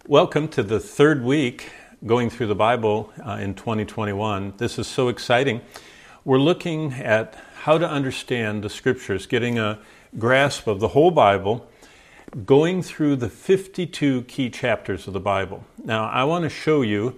Welcome to the third week going through the Bible in 2021. This is so exciting. We're looking at how to understand the Scriptures, getting a grasp of the whole Bible, going through the 52 key chapters of the Bible. Now, I want to show you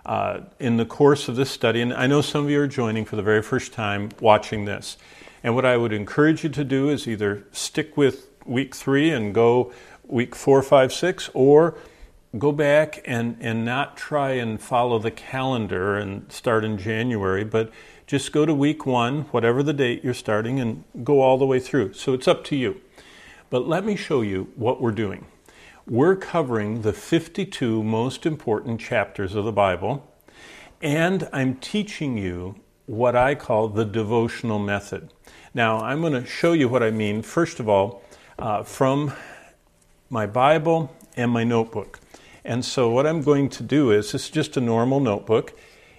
in the course of this study, and I know some of you are joining for the very first time watching this, and what I would encourage you to do is either stick with week 3 and go week 4, 5, 6, or go back and not try and follow the calendar and start in January, but just go to week 1, whatever the date you're starting, and go all the way through. So it's up to you. But let me show you what we're doing. We're covering the 52 most important chapters of the Bible, and I'm teaching you what I call the devotional method. Now, I'm going to show you what I mean, first of all, from my Bible and my notebook. And so what I'm going to do is, this is just a normal notebook.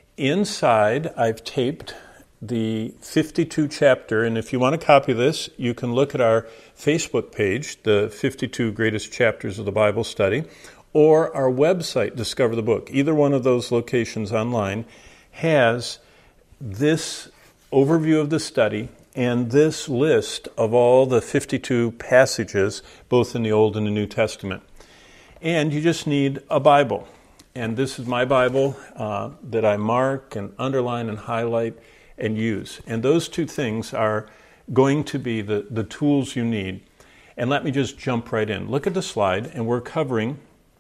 Inside, I've taped the 52 chapter, and if you want a copy of this, you can look at our Facebook page, the 52 Greatest Chapters of the Bible Study, or our website, Discover the Book. Either one of those locations online has this overview of the study and this list of all the 52 passages, both in the Old and the New Testament. And you just need a Bible. And this is my Bible that I mark and underline and highlight and use. And those two things are going to be the tools you need. And let me just jump right in. Look at the slide, and we're covering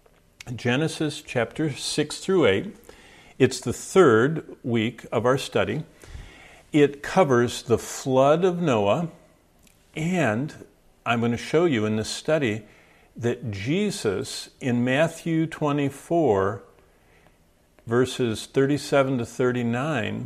Genesis chapter 6 through 8. It's the third week of our study. It covers the flood of Noah, and I'm going to show you in this study that Jesus, in Matthew 24, verses 37 to 39,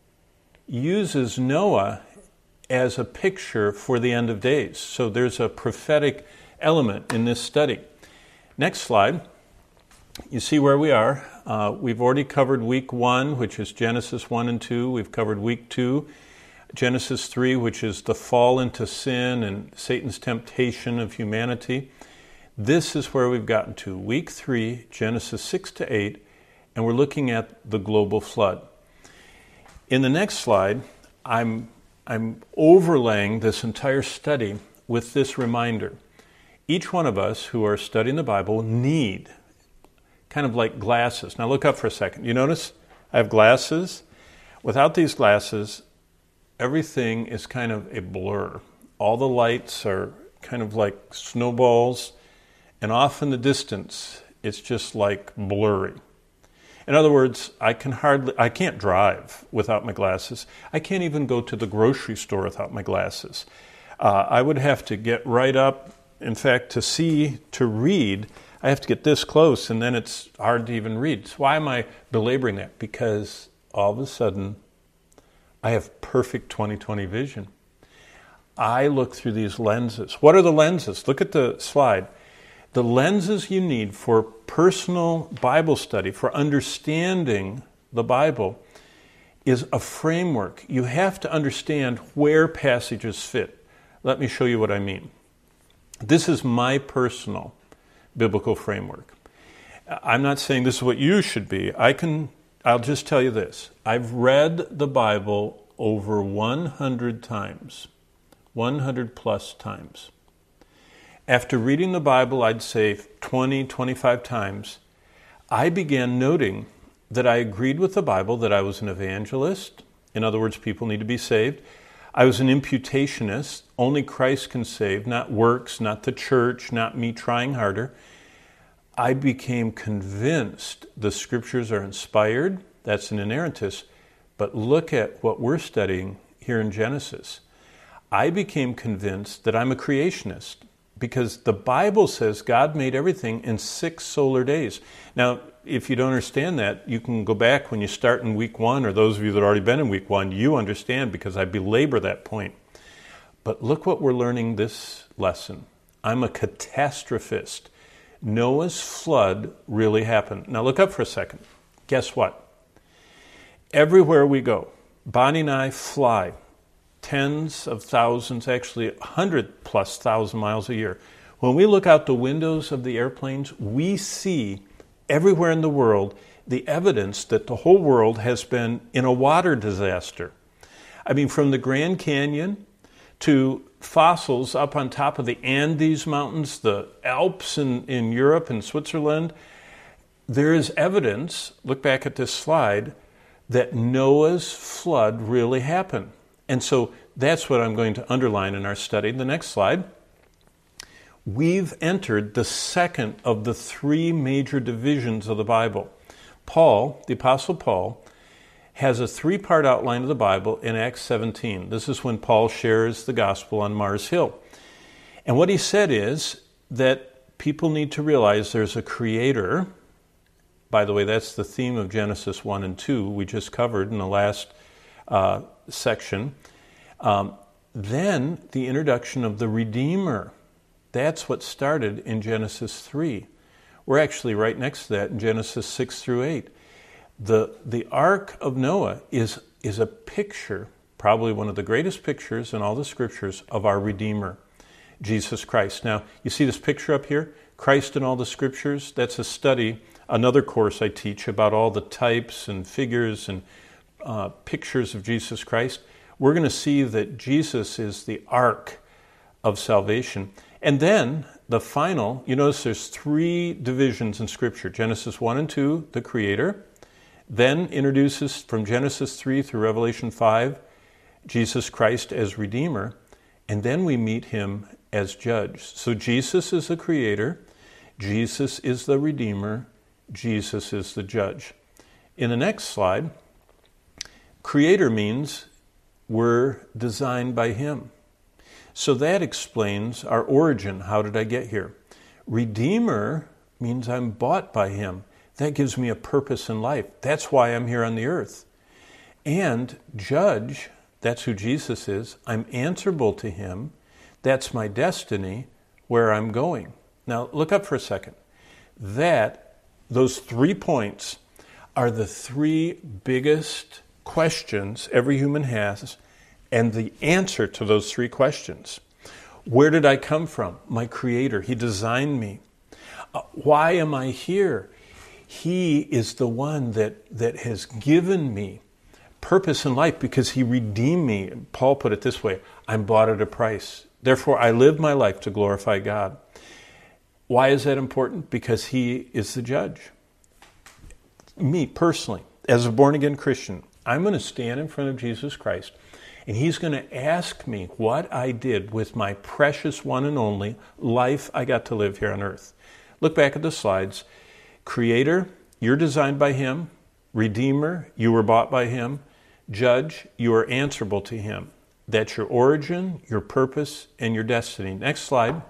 uses Noah as a picture for the end of days. So there's a prophetic element in this study. Next slide. You see where we are. We've already covered week 1, which is Genesis 1 and 2. We've covered week 2, Genesis 3, which is the fall into sin and Satan's temptation of humanity. This is where we've gotten to, week 3, Genesis 6 to 8, and we're looking at the global flood. In the next slide, I'm overlaying this entire study with this reminder. Each one of us who are studying the Bible need kind of like glasses. Now look up for a second. You notice I have glasses. Without these glasses, everything is kind of a blur. All the lights are kind of like snowballs, and off in the distance, it's just like blurry. In other words, I can't drive without my glasses. I can't even go to the grocery store without my glasses. I would have to get right up. In fact, to read, I have to get this close, and then it's hard to even read. So why am I belaboring that? Because all of a sudden, I have perfect 20/20 vision. I look through these lenses. What are the lenses? Look at the slide. The lenses you need for personal Bible study, for understanding the Bible, is a framework. You have to understand where passages fit. Let me show you what I mean. This is my personal biblical framework. I'm not saying this is what you should be. I'll just tell you this. I've read the Bible over 100 times, 100 plus times. After reading the Bible, I'd say 20, 25 times, I began noting that I agreed with the Bible that I was an evangelist. In other words, people need to be saved. I was an imputationist. Only Christ can save, not works, not the church, not me trying harder. I became convinced the Scriptures are inspired. That's an inerrantist. But look at what we're studying here in Genesis. I became convinced that I'm a creationist, because the Bible says God made everything in 6 solar days. Now, if you don't understand that, you can go back when you start in week 1, or those of you that have already been in week 1, you understand because I belabor that point. But look what we're learning this lesson. I'm a catastrophist. Noah's flood really happened. Now look up for a second. Guess what? Everywhere we go, Bonnie and I fly tens of thousands, actually 100+ thousand miles a year. When we look out the windows of the airplanes, we see everywhere in the world the evidence that the whole world has been in a water disaster. I mean, from the Grand Canyon to fossils up on top of the Andes Mountains, the Alps in Europe and Switzerland, there is evidence, look back at this slide, that Noah's flood really happened. And so that's what I'm going to underline in our study. The next slide. We've entered the second of the three major divisions of the Bible. Paul, the Apostle Paul, has a three-part outline of the Bible in Acts 17. This is when Paul shares the gospel on Mars Hill. And what he said is that people need to realize there's a creator. By the way, that's the theme of Genesis 1 and 2 we just covered in the last section. Then the introduction of the Redeemer. That's what started in Genesis 3. We're actually right next to that in Genesis 6 through 8. The Ark of Noah is a picture, probably one of the greatest pictures in all the scriptures, of our Redeemer, Jesus Christ. Now, you see this picture up here? Christ in all the scriptures. That's a study, another course I teach about all the types and figures and pictures of Jesus Christ. We're going to see that Jesus is the ark of salvation. And then the final, you notice there's three divisions in Scripture. Genesis 1 and 2, the Creator. Then introduces from Genesis 3 through Revelation 5, Jesus Christ as Redeemer. And then we meet Him as Judge. So Jesus is the Creator. Jesus is the Redeemer. Jesus is the Judge. In the next slide, Creator means we're designed by Him. So that explains our origin. How did I get here? Redeemer means I'm bought by Him. That gives me a purpose in life. That's why I'm here on the earth. And Judge, that's who Jesus is. I'm answerable to Him. That's my destiny, where I'm going. Now, look up for a second. Those 3 points are the 3 biggest questions every human has, and the answer to those 3 questions. Where did I come from? My Creator. He designed me. Why am I here? He is the one that has given me purpose in life because He redeemed me. Paul put it this way, I'm bought at a price. Therefore, I live my life to glorify God. Why is that important? Because He is the Judge. Me, personally, as a born-again Christian, I'm going to stand in front of Jesus Christ, and He's going to ask me what I did with my precious one and only life I got to live here on earth. Look back at the slides. Creator, you're designed by Him. Redeemer, you were bought by Him. Judge, you are answerable to Him. That's your origin, your purpose, and your destiny. Next slide.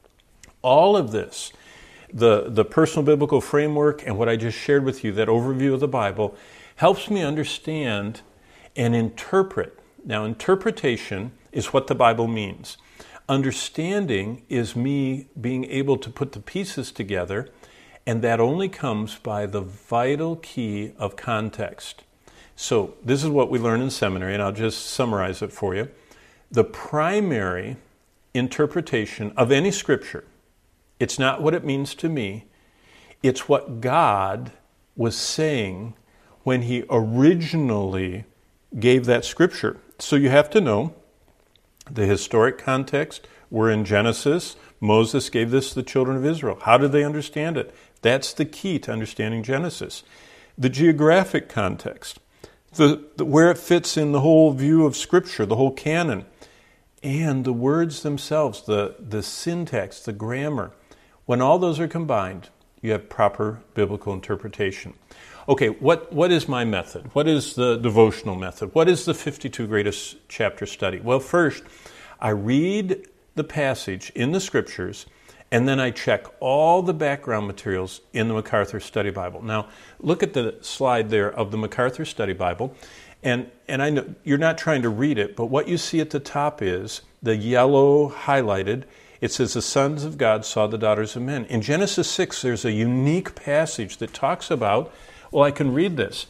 All of this, the personal biblical framework and what I just shared with you, that overview of the Bible, helps me understand and interpret. Now, interpretation is what the Bible means. Understanding is me being able to put the pieces together, and that only comes by the vital key of context. So this is what we learn in seminary, and I'll just summarize it for you. The primary interpretation of any scripture, it's not what it means to me, it's what God was saying when He originally gave that scripture. So you have to know the historic context. We're in Genesis. Moses gave this to the children of Israel. How did they understand it? That's the key to understanding Genesis. The geographic context, where it fits in the whole view of Scripture, the whole canon, and the words themselves, the syntax, the grammar. When all those are combined, you have proper biblical interpretation. Okay, what is my method? What is the devotional method? What is the 52 greatest chapter study? Well, first, I read the passage in the Scriptures, and then I check all the background materials in the MacArthur Study Bible. Now, look at the slide there of the MacArthur Study Bible, and I know you're not trying to read it, but what you see at the top is the yellow highlighted. It says, the sons of God saw the daughters of men. In Genesis 6, there's a unique passage that talks about, well, I can read this.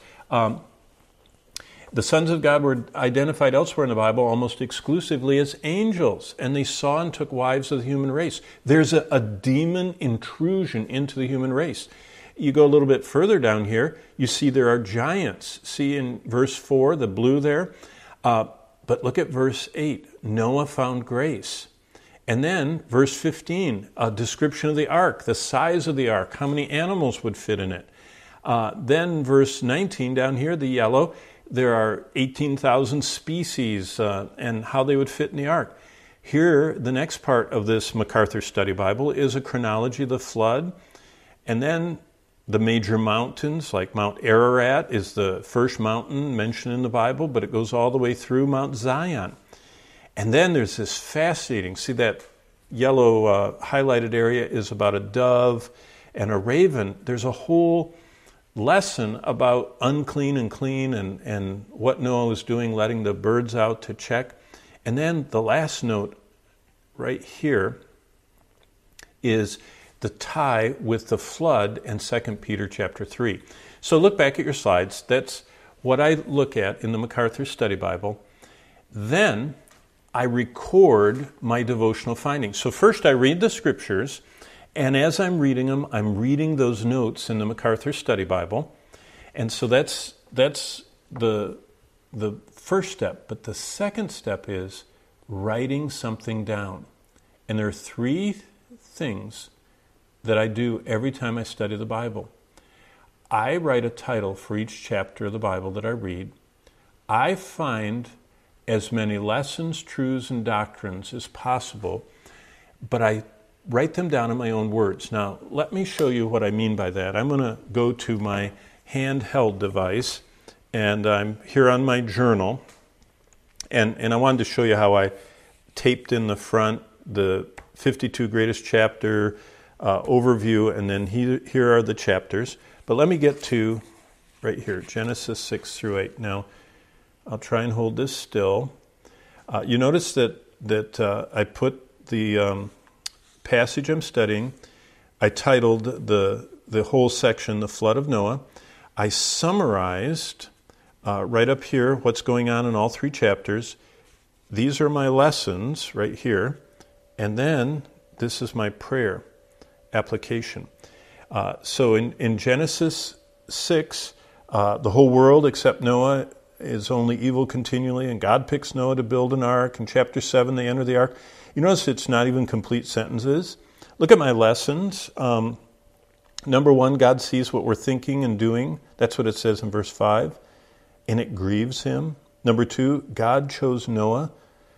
The sons of God were identified elsewhere in the Bible almost exclusively as angels, and they saw and took wives of the human race. There's a demon intrusion into the human race. You go a little bit further down here, you see there are giants. See in verse 4, the blue there? But look at verse 8. Noah found grace. And then verse 15, a description of the ark, the size of the ark, how many animals would fit in it. Then verse 19 down here, the yellow, there are 18,000 species and how they would fit in the ark. Here, the next part of this MacArthur Study Bible is a chronology of the flood. And then the major mountains, like Mount Ararat is the first mountain mentioned in the Bible, but it goes all the way through Mount Zion. And then there's this fascinating, see that yellow highlighted area is about a dove and a raven. There's a whole lesson about unclean and clean and what Noah was doing, letting the birds out to check. And then the last note right here is the tie with the flood and 2 Peter chapter 3. So look back at your slides. That's what I look at in the MacArthur Study Bible. Then I record my devotional findings. So first I read the scriptures, and as I'm reading them, I'm reading those notes in the MacArthur Study Bible. And so that's the first step. But the second step is writing something down. And there are three things that I do every time I study the Bible. I write a title for each chapter of the Bible that I read. I find as many lessons, truths, and doctrines as possible, but I write them down in my own words. Now, let me show you what I mean by that. I'm going to go to my handheld device, and I'm here on my journal, and I wanted to show you how I taped in the front the 52 greatest chapter overview, and then here are the chapters. But let me get to right here, Genesis 6 through 8. Now, I'll try and hold this still. You notice that I put the passage I'm studying, I titled the whole section, The Flood of Noah. I summarized right up here what's going on in all three chapters. These are my lessons right here. And then this is my prayer application. So in Genesis 6, the whole world except Noah is only evil continually, and God picks Noah to build an ark. In chapter 7, they enter the ark. You notice it's not even complete sentences. Look at my lessons. Number 1, God sees what we're thinking and doing. That's what it says in verse 5. And it grieves him. Number 2, God chose Noah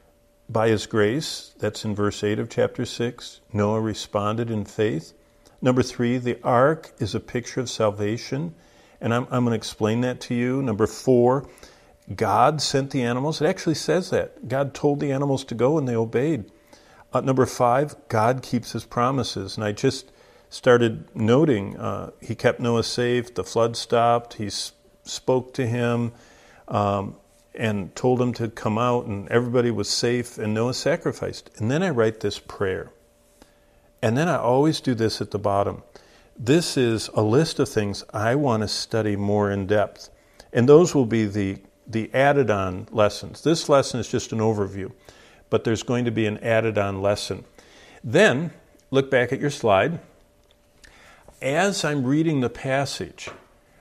by his grace. That's in verse 8 of chapter 6. Noah responded in faith. Number 3, the ark is a picture of salvation. And I'm going to explain that to you. Number 4, God sent the animals. It actually says that. God told the animals to go and they obeyed. Number 5, God keeps his promises. And I just started noting, he kept Noah safe, the flood stopped, he spoke to him and told him to come out, and everybody was safe, and Noah sacrificed. And then I write this prayer. And then I always do this at the bottom. This is a list of things I want to study more in depth. And those will be the added-on lessons. This lesson is just an overview, but there's going to be an added-on lesson. Then, look back at your slide. As I'm reading the passage,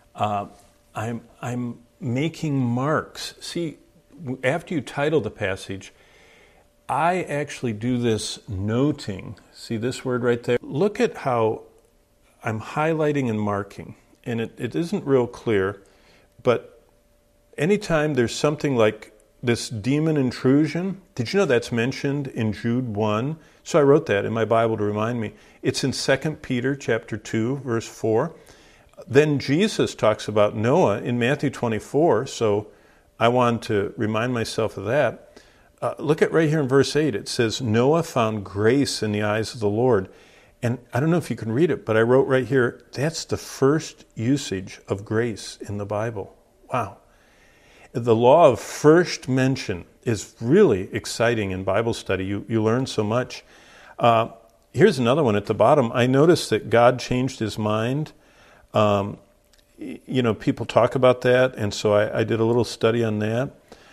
I'm making marks. See, after you title the passage, I actually do this noting. See this word right there? Look at how I'm highlighting and marking. And it isn't real clear, but anytime there's something like this demon intrusion, did you know that's mentioned in Jude 1? So I wrote that in my Bible to remind me. It's in 2 Peter chapter 2, verse 4. Then Jesus talks about Noah in Matthew 24, so I wanted to remind myself of that. Look at right here in verse 8. It says, Noah found grace in the eyes of the Lord. And I don't know if you can read it, but I wrote right here, that's the first usage of grace in the Bible. Wow. The law of first mention is really exciting in Bible study. You learn so much. Here's another one at the bottom. I noticed that God changed his mind. People talk about that, and so I did a little study on that.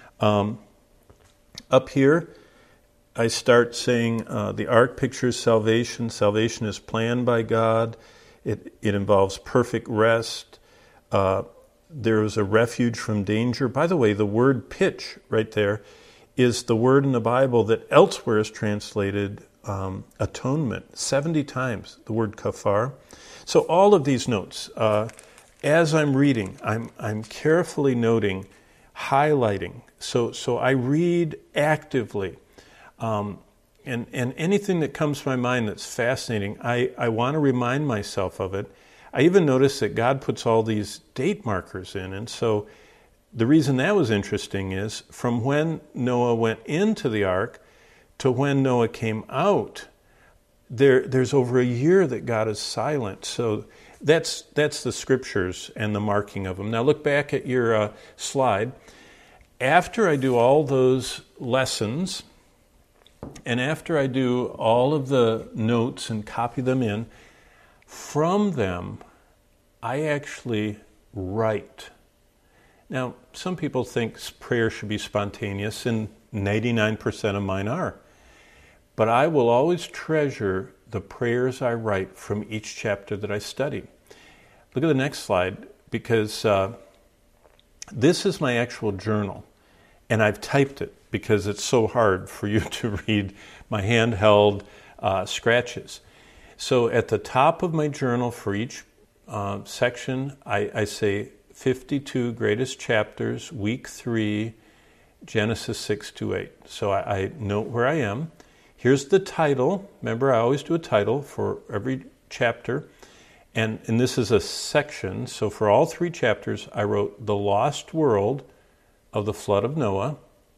Up here, I start saying the ark pictures salvation. Salvation is planned by God. It involves perfect rest. There is a refuge from danger. By the way, the word pitch right there is the word in the Bible that elsewhere is translated atonement. 70 times the word kafar. So all of these notes, as I'm reading, I'm carefully noting, highlighting. So I read actively. And anything that comes to my mind that's fascinating, I want to remind myself of it. I even noticed that God puts all these date markers in. And so the reason that was interesting is from when Noah went into the ark to when Noah came out, there's over a year that God is silent. So that's the scriptures and the marking of them. Now look back at your slide. After I do all those lessons, and after I do all of the notes and copy them in, from them, I actually write. Now, some people think prayer should be spontaneous, and 99% of mine are. But I will always treasure the prayers I write from each chapter that I study. Look at the next slide, because this is my actual journal, and I've typed it because it's so hard for you to read my handheld scratches. So at the top of my journal for each section, I say 52 greatest chapters, week 3, Genesis 6 to 8. So I note where I am. Here's the title. Remember, I always do a title for every chapter. And this is a section. So for all 3 chapters, I wrote the lost world of the flood of Noah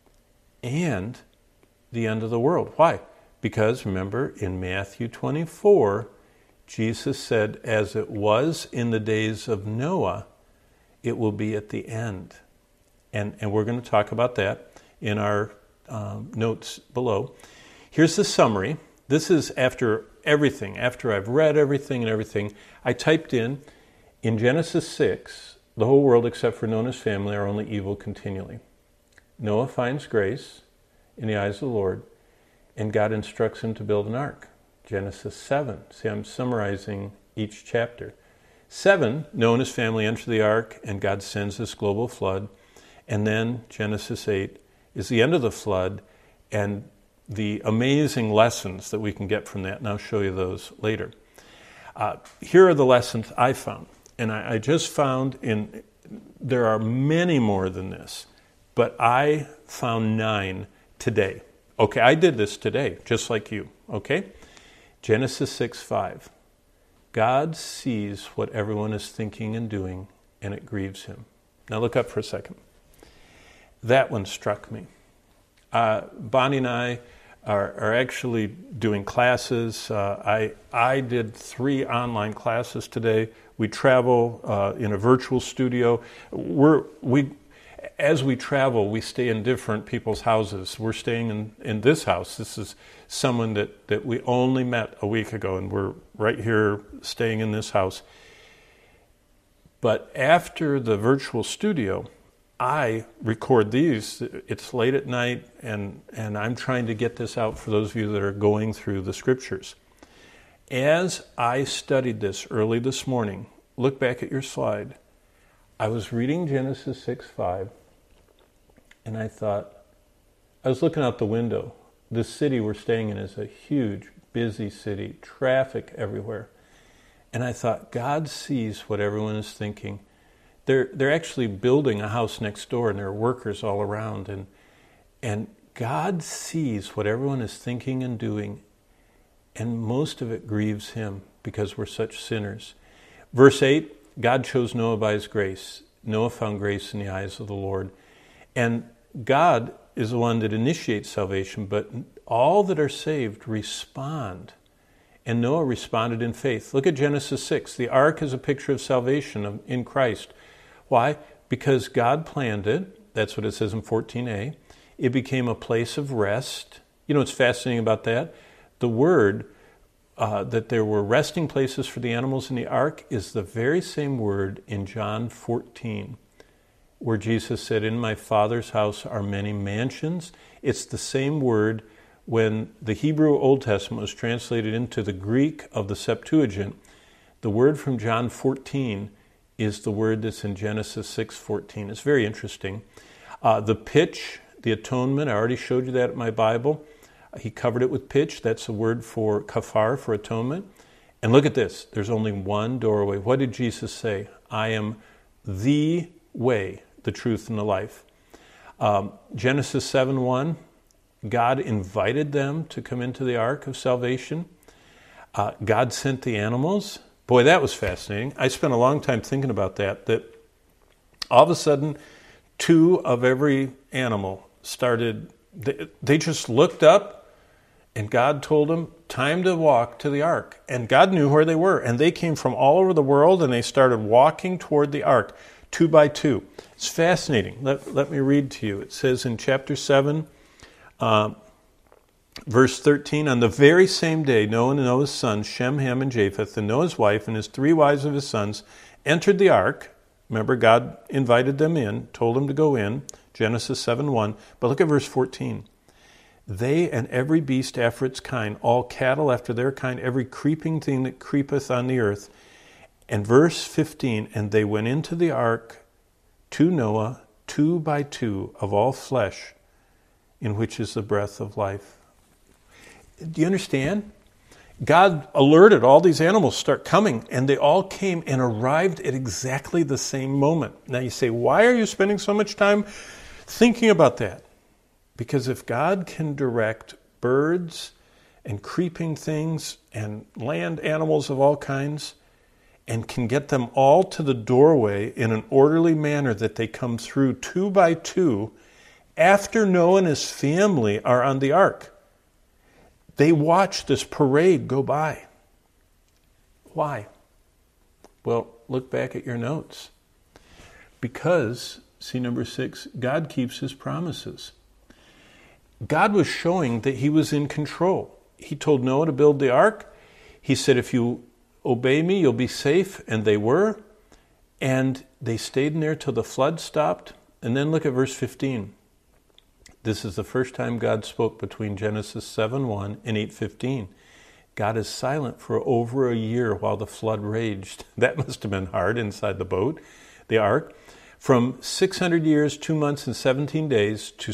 and the end of the world. Why? Because remember, in Matthew 24, Jesus said, as it was in the days of Noah, it will be at the end. And we're going to talk about that in our notes below. Here's the summary. This is after everything. After I've read everything and everything, I typed in Genesis 6, the whole world except for Noah and his family are only evil continually. Noah finds grace in the eyes of the Lord, and God instructs him to build an ark. Genesis 7. See, I'm summarizing each chapter. 7, Noah and his family enter the ark, and God sends this global flood. And then Genesis 8 is the end of the flood, and the amazing lessons that we can get from that. And I'll show you those later. Here are the lessons I found. And I just found there are many more than this, but I found 9 today. Okay, I did this today, just like you, okay? Genesis 6:5. God sees what everyone is thinking and doing, and it grieves him. Now look up for a second. That one struck me. Bonnie and I are actually doing classes. I did 3 online classes today. We travel in a virtual studio. As we travel, we stay in different people's houses. We're staying in this house. This is someone that we only met a week ago, and we're right here staying in this house. But after the virtual studio, I record these. It's late at night, and I'm trying to get this out for those of you that are going through the scriptures. As I studied this early this morning, look back at your slide. I was reading Genesis 6:5, and I thought, I was looking out the window. The city we're staying in is a huge, busy city, traffic everywhere. And I thought, God sees what everyone is thinking. They're actually building a house next door, and there are workers all around. And God sees what everyone is thinking and doing, and most of it grieves him because we're such sinners. Verse 8, God chose Noah by his grace. Noah found grace in the eyes of the Lord. And God is the one that initiates salvation, but all that are saved respond. And Noah responded in faith. Look at Genesis 6. The ark is a picture of salvation in Christ. Why? Because God planned it. That's what it says in 14a. It became a place of rest. You know what's fascinating about that? The word that there were resting places for the animals in the ark is the very same word in John 14, where Jesus said, in my Father's house are many mansions. It's the same word when the Hebrew Old Testament was translated into the Greek of the Septuagint. the word from John 14 is the word that's in Genesis 6:14. It's very interesting. The pitch, the atonement, I already showed you that in my Bible. He covered it with pitch. That's a word for kafar, for atonement. And look at this. There's only one doorway. What did Jesus say? I am the way, the truth, and the life. Genesis 7:1, God invited them to come into the ark of salvation. God sent the animals. Boy, that was fascinating. I spent a long time thinking about that all of a sudden, 2 of every animal started, they just looked up, and God told them, time to walk to the ark. And God knew where they were. And they came from all over the world, and they started walking toward the ark, 2 by 2. It's fascinating. Let me read to you. It says in chapter 7, verse 13, on the very same day, Noah and Noah's sons, Shem, Ham, and Japheth, and Noah's wife and his 3 wives of his sons, entered the ark. Remember, God invited them in, told them to go in, Genesis 7:1. But look at verse 14. They and every beast after its kind, all cattle after their kind, every creeping thing that creepeth on the earth. And verse 15, and they went into the ark to Noah, 2 by 2 of all flesh, in which is the breath of life. Do you understand? God alerted all these animals start coming, and they all came and arrived at exactly the same moment. Now you say, why are you spending so much time thinking about that? Because if God can direct birds and creeping things and land animals of all kinds and can get them all to the doorway in an orderly manner that they come through 2 by 2 after Noah and his family are on the ark, they watch this parade go by. Why? Well, look back at your notes. Because, see number 6, God keeps his promises. God was showing that he was in control. He told Noah to build the ark. He said, if you obey me, you'll be safe. And they were. And they stayed in there till the flood stopped. And then look at verse 15. This is the first time God spoke between Genesis 7:1 and 8:15. God is silent for over a year while the flood raged. That must have been hard inside the boat, the ark. From 600 years, 2 months, and 17 days to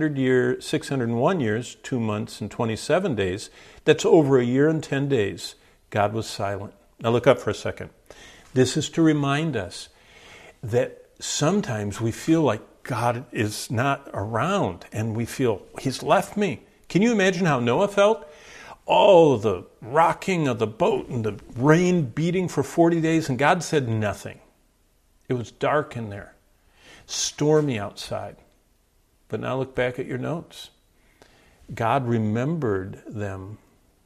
601 years, 2 months, and 27 days, that's over a year and 10 days, God was silent. Now look up for a second. This is to remind us that sometimes we feel like God is not around and we feel, he's left me. Can you imagine how Noah felt? Oh, the rocking of the boat and the rain beating for 40 days, and God said nothing. It was dark in there, stormy outside. But now look back at your notes. God remembered them,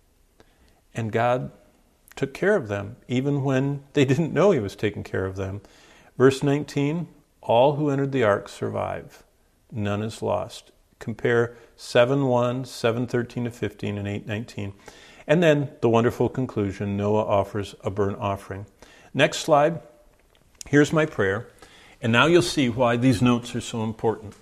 and God took care of them, even when they didn't know he was taking care of them. Verse 19, all who entered the ark survive. None is lost. Compare 7:1, 7:13 to 15, and 8:19. And then the wonderful conclusion, Noah offers a burnt offering. Next slide. Here's my prayer, and now you'll see why these notes are so important.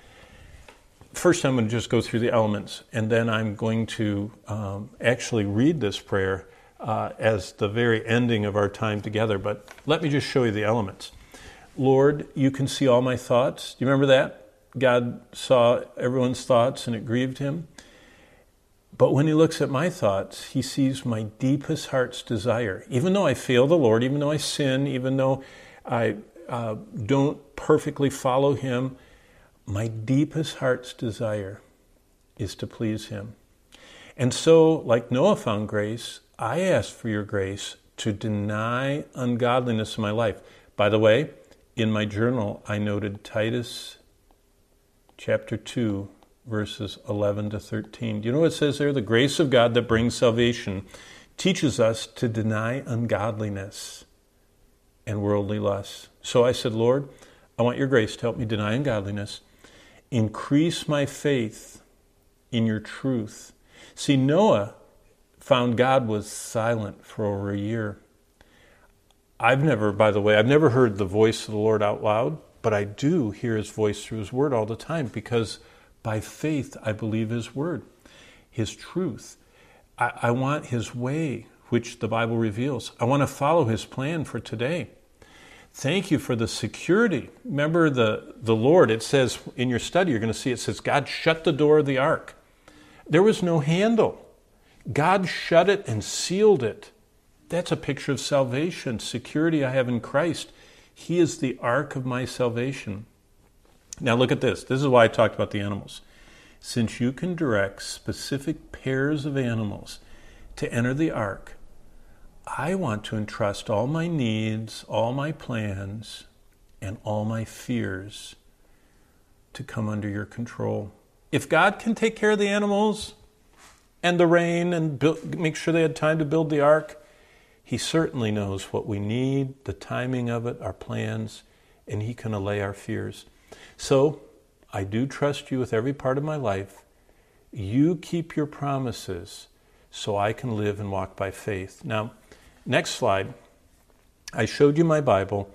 First, I'm going to just go through the elements, and then I'm going to actually read this prayer as the very ending of our time together. But let me just show you the elements. Lord, you can see all my thoughts. Do you remember that? God saw everyone's thoughts, and it grieved him. But when he looks at my thoughts, he sees my deepest heart's desire. Even though I fail the Lord, even though I sin, even though I don't perfectly follow him, my deepest heart's desire is to please him. And so, like Noah found grace, I ask for your grace to deny ungodliness in my life. By the way, in my journal, I noted Titus chapter 2, verses 11 to 13. Do you know what it says there? The grace of God that brings salvation teaches us to deny ungodliness and worldly lusts. So I said, Lord, I want your grace to help me deny ungodliness. Increase my faith in your truth. See, Noah found God was silent for over a year. I've never heard the voice of the Lord out loud, but I do hear his voice through his word all the time, because by faith I believe his word, his truth. I want his way, which the Bible reveals. I want to follow his plan for today. Thank you for the security. Remember the Lord, it says in your study, you're going to see it says, God shut the door of the ark. There was no handle. God shut it and sealed it. That's a picture of salvation, security I have in Christ. He is the ark of my salvation. Now look at this. This is why I talked about the animals. Since you can direct specific pairs of animals to enter the ark, I want to entrust all my needs, all my plans, and all my fears to come under your control. If God can take care of the animals and the rain and make sure they had time to build the ark, he certainly knows what we need, the timing of it, our plans, and he can allay our fears. So I do trust you with every part of my life. You keep your promises so I can live and walk by faith. Now, next slide. I showed you my Bible.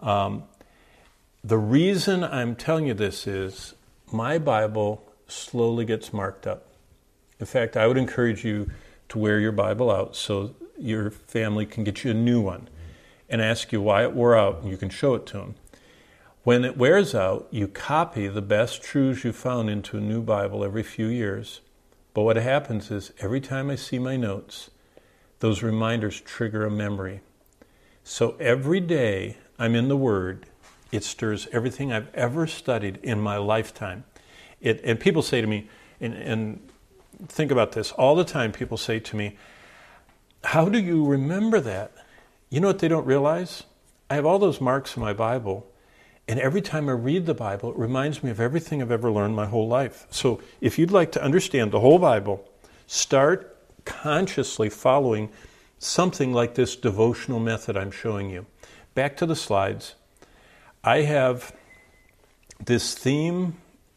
The reason I'm telling you this is my Bible slowly gets marked up. In fact, I would encourage you to wear your Bible out so your family can get you a new one and ask you why it wore out, and you can show it to them. When it wears out, you copy the best truths you found into a new Bible every few years. But what happens is every time I see my notes, those reminders trigger a memory. So every day I'm in the Word, it stirs everything I've ever studied in my lifetime. And people say to me, and think about this, all the time people say to me, how do you remember that? You know what they don't realize? I have all those marks in my Bible, and every time I read the Bible, it reminds me of everything I've ever learned my whole life. So if you'd like to understand the whole Bible, start consciously following something like this devotional method I'm showing you. Back to the slides. I have this theme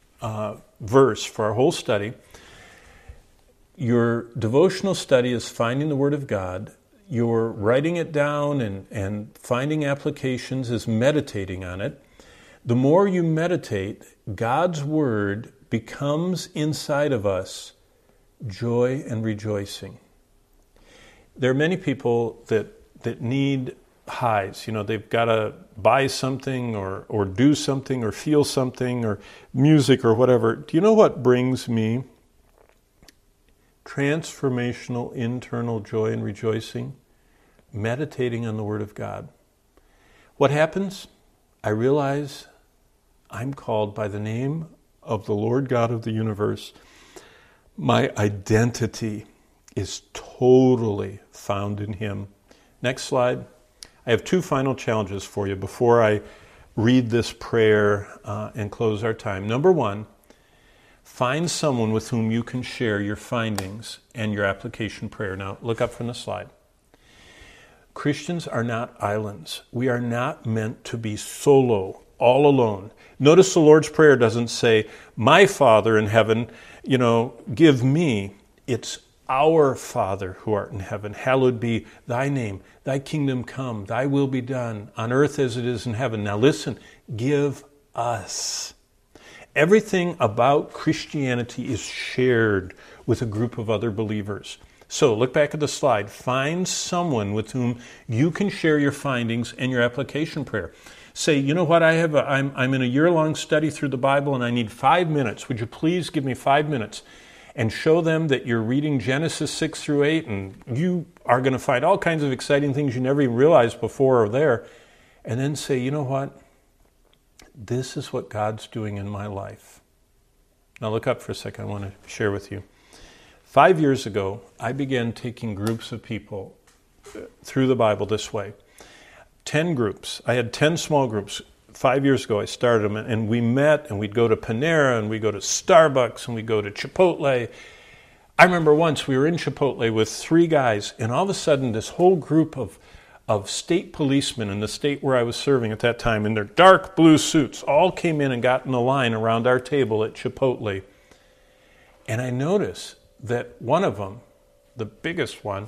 verse for our whole study. Your devotional study is finding the Word of God. Your writing it down and finding applications is meditating on it. The more you meditate, God's Word becomes inside of us joy and rejoicing. There are many people that need highs. You know, they've got to buy something or do something or feel something or music or whatever. Do you know what brings me transformational internal joy and rejoicing? Meditating on the Word of God. What happens? I realize I'm called by the name of the Lord God of the universe. My identity is totally found in Him. Next slide. I have two final challenges for you before I read this prayer and close our time. Number one, find someone with whom you can share your findings and your application prayer. Now, look up from the slide. Christians are not islands. We are not meant to be solo, all alone. Notice the Lord's Prayer doesn't say, my Father in heaven, give me. It's our Father who art in heaven. Hallowed be thy name. Thy kingdom come. Thy will be done on earth as it is in heaven. Now listen, give us. Everything about Christianity is shared with a group of other believers. So look back at the slide. Find someone with whom you can share your findings and your application prayer. Say, you know what, I'm in a year-long study through the Bible and I need 5 minutes. Would you please give me 5 minutes? And show them that you're reading Genesis 6 through 8 and you are going to find all kinds of exciting things you never even realized before or there. And then say, you know what? This is what God's doing in my life. Now look up for a second. I want to share with you. 5 years ago, I began taking groups of people through the Bible this way. 10 groups. I had 10 small groups. 5 years ago, I started them, and we met, and we'd go to Panera, and we'd go to Starbucks, and we'd go to Chipotle. I remember once we were in Chipotle with 3 guys, and all of a sudden, this whole group of state policemen in the state where I was serving at that time, in their dark blue suits, all came in and got in a line around our table at Chipotle. And I noticed that one of them, the biggest one,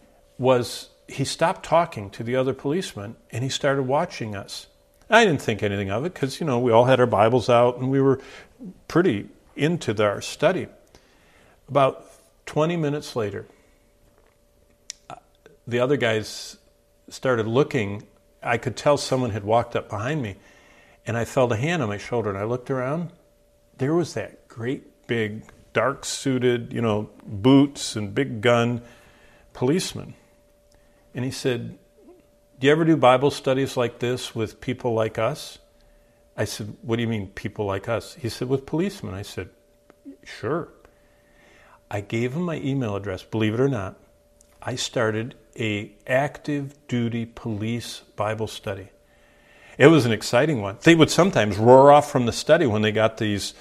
he stopped talking to the other policemen and he started watching us. I didn't think anything of it because, we all had our Bibles out and we were pretty into our study. About 20 minutes later, the other guys started looking, I could tell someone had walked up behind me, and I felt a hand on my shoulder, and I looked around. There was that great big, dark-suited, boots and big gun policeman. And he said, "Do you ever do Bible studies like this with people like us?" I said, "What do you mean, people like us?" He said, "With policemen." I said, "Sure." I gave him my email address. Believe it or not, I started a active duty police Bible study. It was an exciting one. They would sometimes roar off from the study when they got these,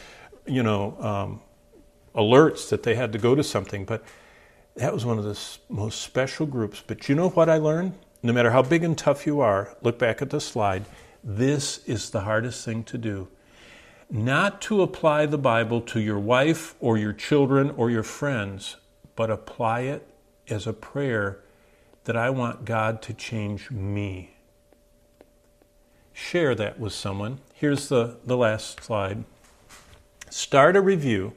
alerts that they had to go to something. But that was one of the most special groups. But you know what I learned? No matter how big and tough you are, look back at the slide, this is the hardest thing to do. Not to apply the Bible to your wife or your children or your friends, but apply it as a prayer that I want God to change me. Share that with someone. Here's the last slide. Start or review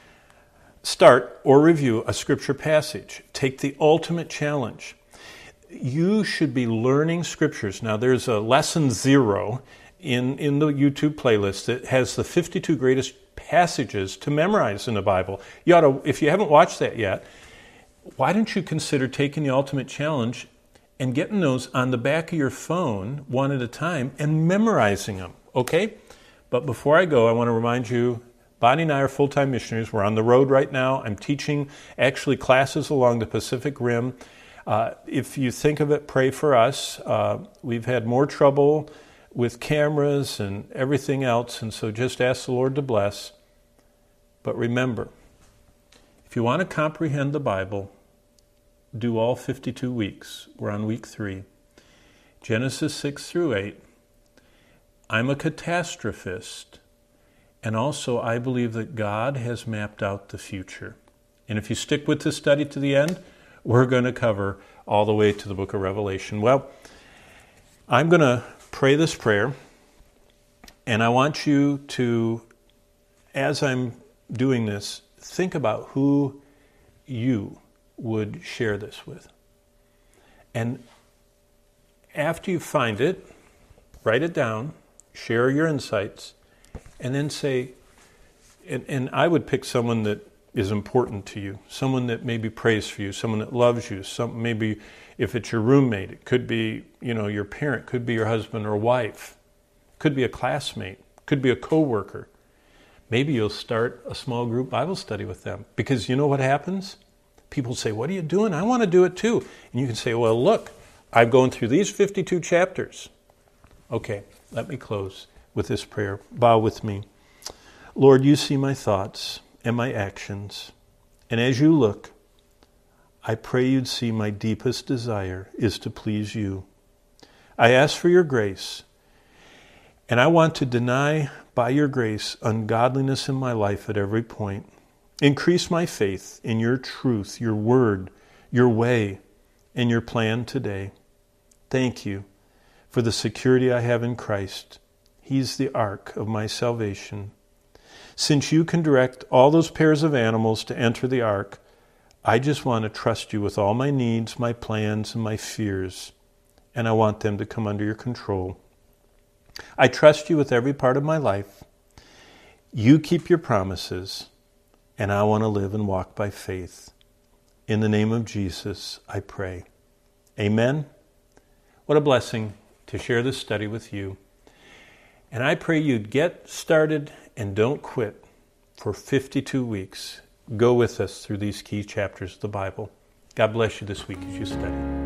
a scripture passage. Take the ultimate challenge. You should be learning scriptures. Now, there's a lesson 0 in the YouTube playlist that has the 52 greatest passages to memorize in the Bible. You ought to, if you haven't watched that yet, why don't you consider taking the ultimate challenge and getting those on the back of your phone one at a time and memorizing them, okay? But before I go, I want to remind you, Bonnie and I are full-time missionaries. We're on the road right now. I'm teaching actually classes along the Pacific Rim. If you think of it, pray for us. We've had more trouble with cameras and everything else, and so just ask the Lord to bless. But remember, if you want to comprehend the Bible, do all 52 weeks. We're on week 3. Genesis 6 through 8. I'm a catastrophist, and also I believe that God has mapped out the future. And if you stick with this study to the end, we're going to cover all the way to the book of Revelation. Well, I'm going to pray this prayer, and I want you to, as I'm doing this, think about who you would share this with. And after you find it, write it down, share your insights, and then say, and I would pick someone that is important to you, someone that maybe prays for you, someone that loves you, maybe if it's your roommate, it could be, your parent, could be your husband or wife, could be a classmate, could be a coworker. Maybe you'll start a small group Bible study with them. Because you know what happens? People say, "What are you doing? I want to do it too." And you can say, "Well, look, I've gone through these 52 chapters. Okay, let me close with this prayer. Bow with me. Lord, you see my thoughts and my actions. And as you look, I pray you'd see my deepest desire is to please you. I ask for your grace, and I want to deny by your grace ungodliness in my life at every point. Increase my faith in your truth, your word, your way, and your plan today. Thank you for the security I have in Christ. He's the ark of my salvation. Since you can direct all those pairs of animals to enter the ark, I just want to trust you with all my needs, my plans, and my fears, and I want them to come under your control. I trust you with every part of my life. You keep your promises, and I want to live and walk by faith. In the name of Jesus, I pray. Amen. What a blessing to share this study with you. And I pray you'd get started and don't quit for 52 weeks. Go with us through these key chapters of the Bible. God bless you this week as you study.